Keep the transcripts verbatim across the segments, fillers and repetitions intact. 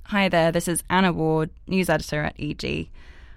Hi there, this is Anna Ward, news editor at E G.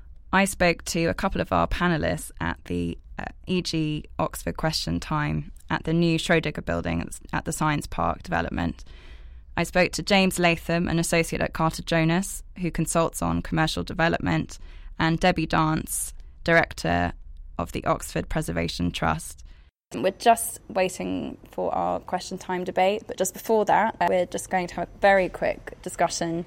I spoke to a couple of our panellists at the uh, E G Oxford Question Time at the new Schrödinger building at the Science Park development. I spoke to James Latham, an associate at Carter Jonas, who consults on commercial development, and Debbie Dance, director of the Oxford Preservation Trust. We're just waiting for our question time debate, but just before that, we're just going to have a very quick discussion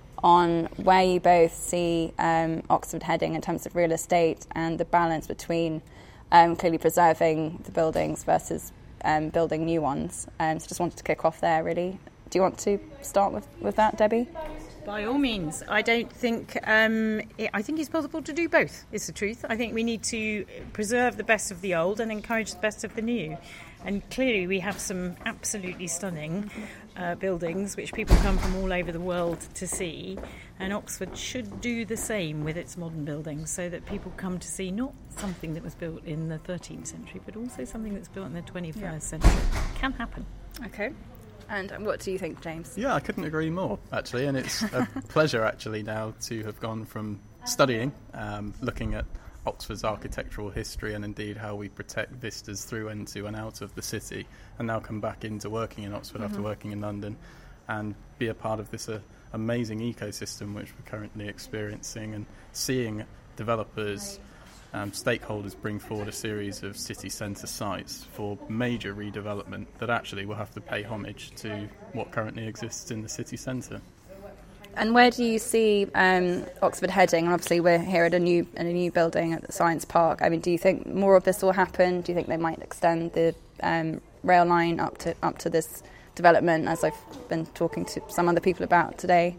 on where you both see um, Oxford heading in terms of real estate and the balance between um, clearly preserving the buildings versus um, building new ones. Um, so just wanted to kick off there, really. Do you want to start with, with that, Debbie? By all means. I don't think, um, it, I think it's possible to do both, is the truth. I think we need to preserve the best of the old and encourage the best of the new. And clearly we have some absolutely stunning uh, buildings which people come from all over the world to see. And Oxford should do the same with its modern buildings so that people come to see not something that was built in the thirteenth century, but also something that's built in the twenty-first yeah. century. It can happen. Okay. And what do you think, James? Yeah, I couldn't agree more, actually. And it's a pleasure, actually, now to have gone from studying, um, looking at Oxford's architectural history and indeed how we protect vistas through into and out of the city, and now come back into working in Oxford mm-hmm. after working in London and be a part of this uh, amazing ecosystem which we're currently experiencing, and seeing developers, um, stakeholders bring forward a series of city centre sites for major redevelopment that actually will have to pay homage to what currently exists in the city centre. And where do you see um, Oxford heading? And obviously we're here at a new in a new building at the Science Park. I mean, do you think more of this will happen? Do you think they might extend the um, rail line up to up to this development, as I've been talking to some other people about today?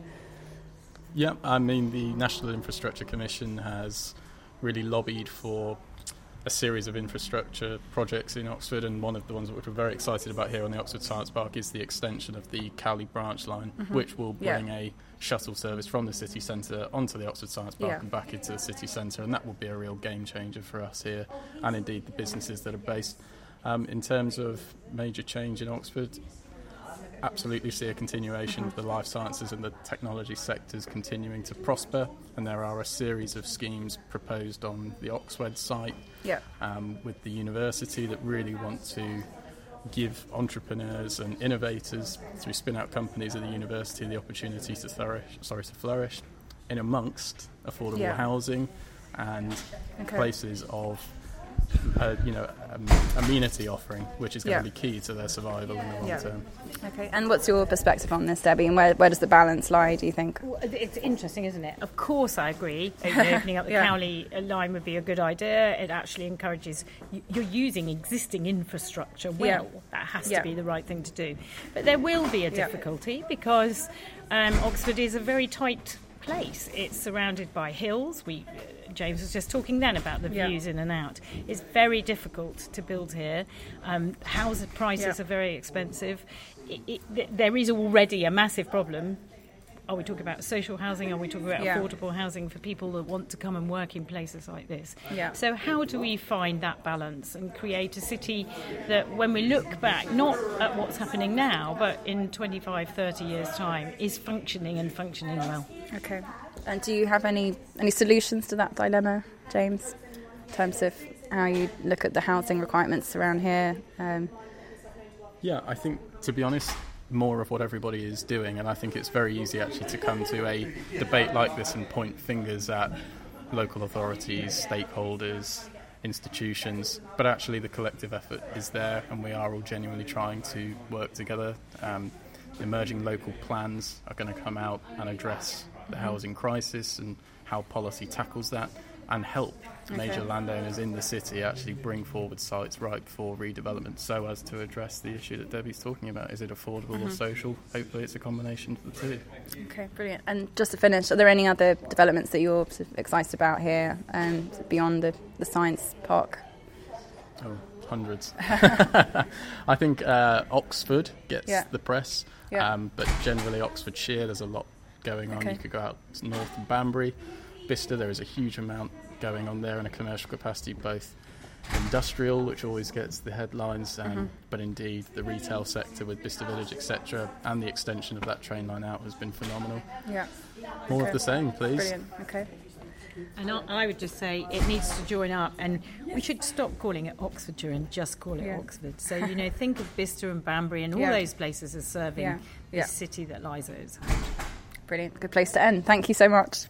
Yeah, I mean, the National Infrastructure Commission has really lobbied for a series of infrastructure projects in Oxford, and one of the ones which we're very excited about here on the Oxford Science Park is the extension of the Cowley branch line, mm-hmm. which will bring yeah. a shuttle service from the city centre onto the Oxford Science Park yeah. and back into the city centre, and that will be a real game changer for us here and indeed the businesses that are based. Um, in terms of major change in Oxford, absolutely see a continuation of the life sciences and the technology sectors continuing to prosper, and there are a series of schemes proposed on the Oxford site yeah. um, with the university that really want to give entrepreneurs and innovators through spin-out companies at the university the opportunity to flourish, sorry, to flourish in amongst affordable yeah. housing and okay. places of Uh, you know, um, amenity offering, which is going yeah. to be key to their survival in the long yeah. term. Okay, and what's your perspective on this, Debbie, and where, where does the balance lie, do you think? Well, it's interesting, isn't it? Of course I agree. Opening up the yeah. Cowley line would be a good idea. It actually encourages, you're using existing infrastructure well. Yeah. That has yeah. to be the right thing to do. But there will be a difficulty yeah. because um, Oxford is a very tight place. It's surrounded by hills. We James was just talking then about the views yeah. in and out. It's very difficult to build here. Um, house prices yeah. are very expensive. It, it, there is already a massive problem. Are we talking about social housing? Are we talking about yeah. affordable housing for people that want to come and work in places like this? Yeah. So how do we find that balance and create a city that, when we look back, not at what's happening now, but in twenty-five, thirty years' time, is functioning and functioning well? Okay. And do you have any, any solutions to that dilemma, James, in terms of how you look at the housing requirements around here? Um, yeah, I think, to be honest, more of what everybody is doing, and I think it's very easy actually to come to a debate like this and point fingers at local authorities, stakeholders, institutions, but actually the collective effort is there, and we are all genuinely trying to work together. Um, emerging local plans are going to come out and address the housing crisis and how policy tackles that, and help okay. major landowners in the city actually bring forward sites ripe for redevelopment so as to address the issue that Debbie's talking about. Is it affordable mm-hmm. or social? Hopefully it's a combination of the two. Okay, brilliant. And just to finish, are there any other developments that you're sort of excited about here um, beyond the, the Science Park? Oh, hundreds. I think uh, Oxford gets yeah. the press, yeah. um, but generally Oxfordshire, there's a lot going on. Okay. You could go out north of Banbury. Bicester, there is a huge amount going on there in a commercial capacity, both industrial, which always gets the headlines, and, mm-hmm. but indeed the retail sector with Bicester Village, et cetera, and the extension of that train line out has been phenomenal. Yeah. More okay. of the same, please. Brilliant. Okay. And I would just say it needs to join up, and we should stop calling it Oxfordshire and just call it yeah. Oxford. So, you know, think of Bicester and Banbury and all yeah. those places as serving yeah. the yeah. city that lies at its heart. Brilliant. Good place to end. Thank you so much.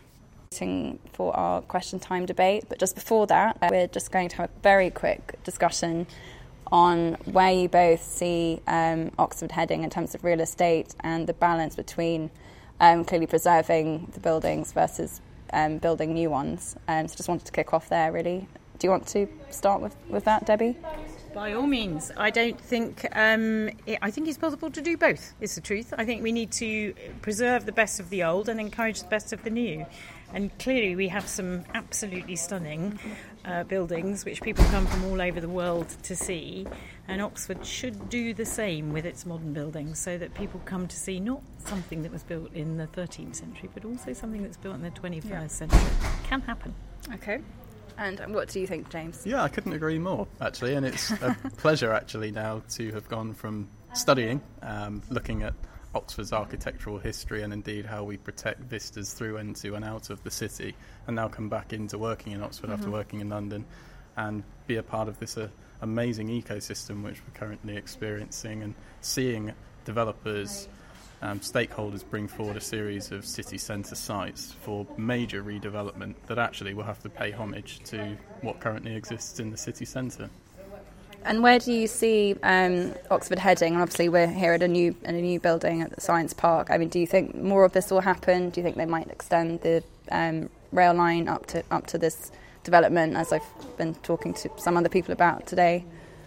For our question time debate, but just before that, we're just going to have a very quick discussion on where you both see um, Oxford heading in terms of real estate and the balance between um, clearly preserving the buildings versus um, building new ones. Um, so just wanted to kick off there, really. Do you want to start with, with that, Debbie? By all means. I don't think, um, it, I think it's possible to do both, is the truth. I think we need to preserve the best of the old and encourage the best of the new. And clearly we have some absolutely stunning uh, buildings which people come from all over the world to see, and Oxford should do the same with its modern buildings so that people come to see not something that was built in the thirteenth century but also something that's built in the twenty-first yeah. century. It can happen. Okay. And what do you think, James? Yeah, I couldn't agree more, actually, and it's a pleasure actually now to have gone from studying, um, looking at Oxford's architectural history and indeed how we protect vistas through into and out of the city, and now come back into working in Oxford mm-hmm. after working in London and be a part of this uh, amazing ecosystem which we're currently experiencing, and seeing developers, um, stakeholders bring forward a series of city centre sites for major redevelopment that actually will have to pay homage to what currently exists in the city centre. And where do you see um, Oxford heading? And obviously, we're here at a new in a new building at the Science Park. I mean, do you think more of this will happen? Do you think they might extend the um, rail line up to up to this development, as I've been talking to some other people about today?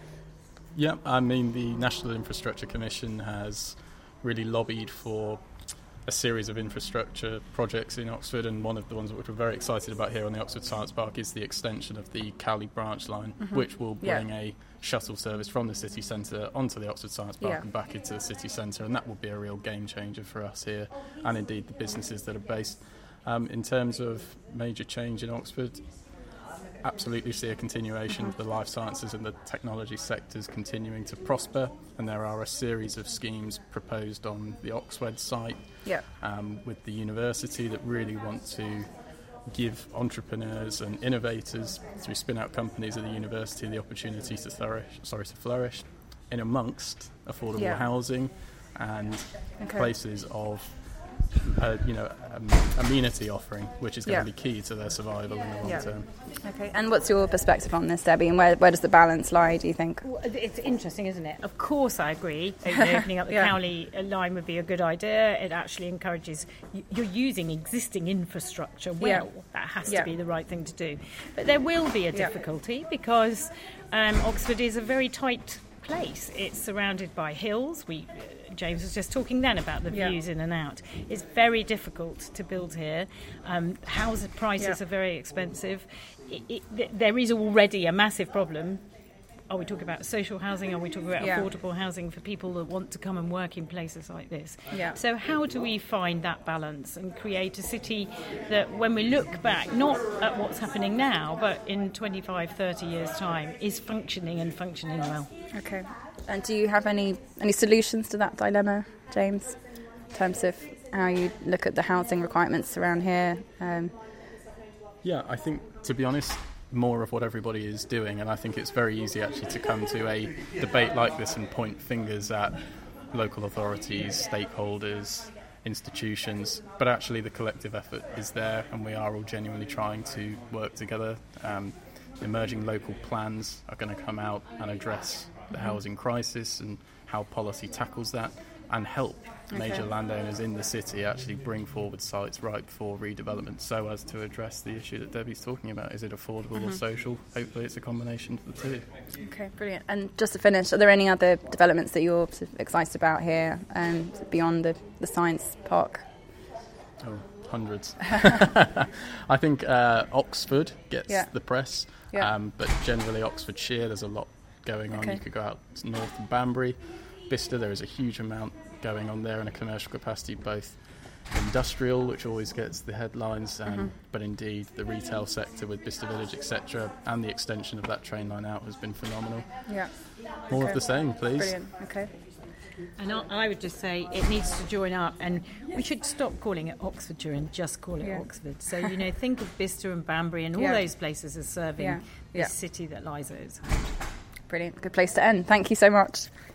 Yeah, I mean, the National Infrastructure Commission has really lobbied for a series of infrastructure projects in Oxford, and one of the ones that we're very excited about here on the Oxford Science Park is the extension of the Cowley branch line, mm-hmm. which will bring yeah. a shuttle service from the city centre onto the Oxford Science Park yeah. and back into the city centre, and that will be a real game changer for us here and indeed the businesses that are based. Um, in terms of major change in Oxford, absolutely see a continuation of the life sciences and the technology sectors continuing to prosper, and there are a series of schemes proposed on the Oxford site yeah. um, with the university that really want to give entrepreneurs and innovators through spin-out companies at the university the opportunity to flourish, sorry, to flourish in amongst affordable yeah. housing and okay. places of Uh, you know, um, amenity offering, which is going yeah. to be key to their survival in the long yeah. term. Okay, and what's your perspective on this, Debbie, and where, where does the balance lie, do you think? Well, it's interesting, isn't it? Of course I agree. Opening up the yeah. Cowley line would be a good idea. It actually encourages, you're using existing infrastructure well. Yeah. That has yeah. to be the right thing to do. But there will be a difficulty yeah. because um, Oxford is a very tight place. It's surrounded by hills. We uh, James was just talking then about the views yeah. in and out. It's very difficult to build here. Um, house prices yeah. are very expensive. It, it, th- there is already a massive problem. Are we talking about social housing? Are we talking about yeah. affordable housing for people that want to come and work in places like this? Yeah. So how do we find that balance and create a city that, when we look back, not at what's happening now, but in twenty-five, thirty years' time, is functioning and functioning well? Okay. And do you have any, any solutions to that dilemma, James, in terms of how you look at the housing requirements around here? Um, yeah, I think, to be honest, more of what everybody is doing, and I think it's very easy actually to come to a debate like this and point fingers at local authorities, stakeholders, institutions, but actually the collective effort is there, and we are all genuinely trying to work together. Um, emerging local plans are going to come out and address the housing crisis and how policy tackles that, and help major okay. landowners in the city actually bring forward sites ripe for redevelopment so as to address the issue that Debbie's talking about. Is it affordable mm-hmm. or social? Hopefully it's a combination of the two. Okay, brilliant. And just to finish, are there any other developments that you're sort of excited about here um, beyond the, the Science Park? Oh, hundreds. I think uh, Oxford gets yeah. the press, yeah. um, but generally Oxfordshire, there's a lot going on. Okay. You could go out north of Banbury. Bicester, there is a huge amount going on there in a commercial capacity, both industrial, which always gets the headlines, um, mm-hmm. but indeed the retail sector with Bicester Village, et cetera, and the extension of that train line out has been phenomenal. Yeah. More okay. of the same, please. Brilliant. Okay. And I would just say it needs to join up, and we should stop calling it Oxfordshire and just call it yeah. Oxford. So, you know, think of Bicester and Banbury and all yeah. those places as serving yeah. this yeah. city that lies at its heart. Brilliant. Good place to end. Thank you so much.